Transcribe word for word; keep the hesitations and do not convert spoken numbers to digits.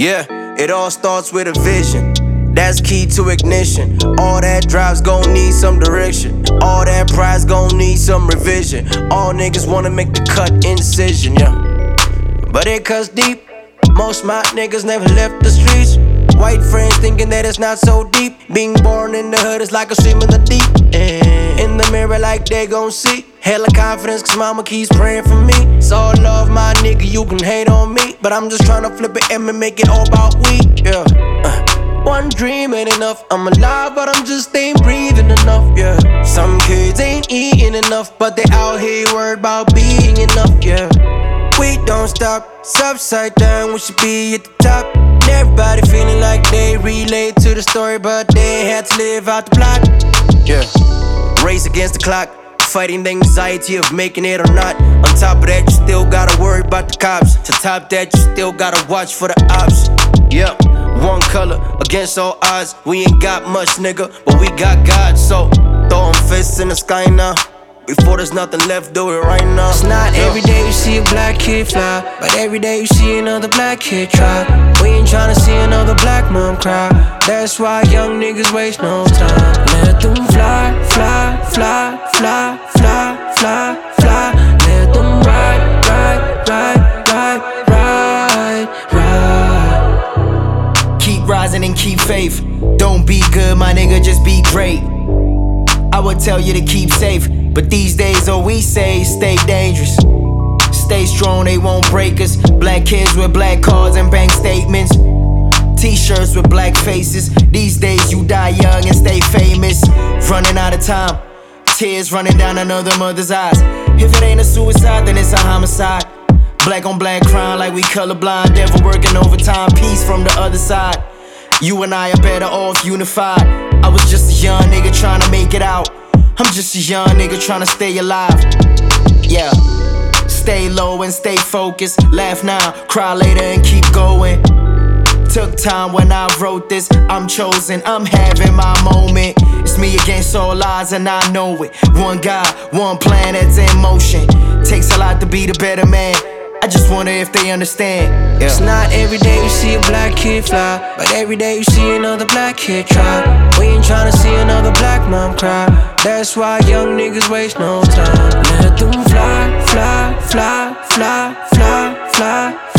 Yeah, it all starts with a vision. That's key to ignition. All that drive's gon' need some direction. All that pride's gon' need some revision. All niggas wanna make the cut incision, yeah. But it cuts deep. Most my niggas never left the streets. White friends thinking that it's not so deep. Being born in the hood is like a swim in the deep. And in the mirror like they gon' see. Hella confidence cause mama keeps praying for me. It's all love, my nigga, you can hate on me, but I'm just tryna flip it and make it all about we, yeah. uh, One dream ain't enough, I'm alive but I'm just ain't breathing enough, yeah. Some kids ain't eating enough, but they out here worried about being enough, yeah. We don't stop, it's upside down, we should be at the top. Everybody feeling like they relate to the story, but they had to live out the block. Yeah, race against the clock, fighting the anxiety of making it or not. On top of that, you still gotta worry about the cops. To top that, you still gotta watch for the ops. Yeah, one color against all odds. We ain't got much, nigga, but we got God. So throwing fists in the sky now. Before there's nothing left, do it right now. It's not every day you see a black kid fly, but every day you see another black kid try. We ain't tryna see another black mom cry. That's why young niggas waste no time. Let them fly, fly, fly, fly, fly, fly, fly. Let them ride, ride, ride, ride, ride, ride. Keep rising and keep faith. Don't be good, my nigga, just be great. I would tell you to keep safe, but these days all we say is stay dangerous. Stay strong, they won't break us. Black kids with black cars and bank statements. T-shirts with black faces. These days you die young and stay famous. Running out of time, tears running down another mother's eyes. If it ain't a suicide, then it's a homicide. Black on black crime like we colorblind. Devil working overtime, peace from the other side. You and I are better off unified. I was just a young nigga trying to make it out. I'm just a young nigga trying to stay alive. Yeah, stay low and stay focused. Laugh now, cry later and keep going. Took time when I wrote this. I'm chosen, I'm having my moment. It's me against all odds and I know it. One God, one plan that's in motion. Takes a lot to be the better man. I just wonder if they understand, yeah. It's not every day you see a black kid fly, but every day you see another black kid try. We ain't tryna see another black mom cry. That's why young niggas waste no time. Let them fly, fly, fly, fly, fly, fly.